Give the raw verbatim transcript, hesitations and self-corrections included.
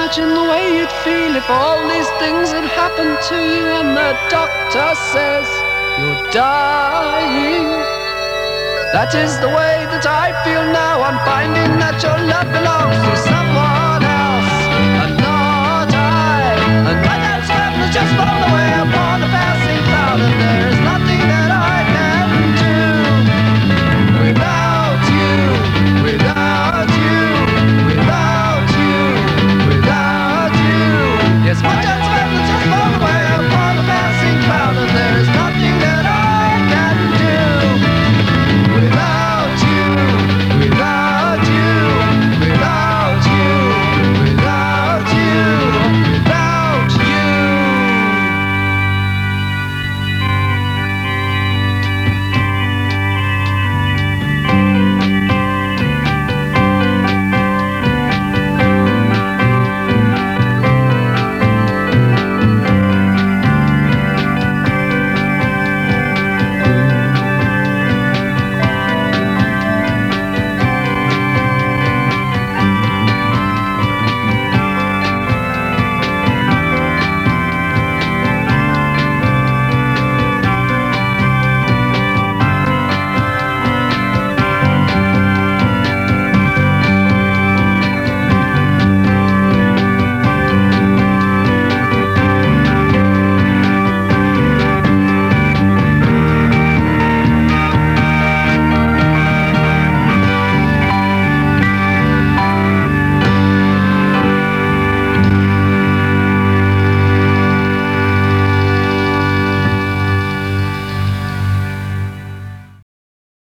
imagine the way you'd feel if all these things had happened to you and the doctor says you're dying. That is the way that I feel now. I'm finding that your love belongs to someone else and not I. And when that's happened, just fall away.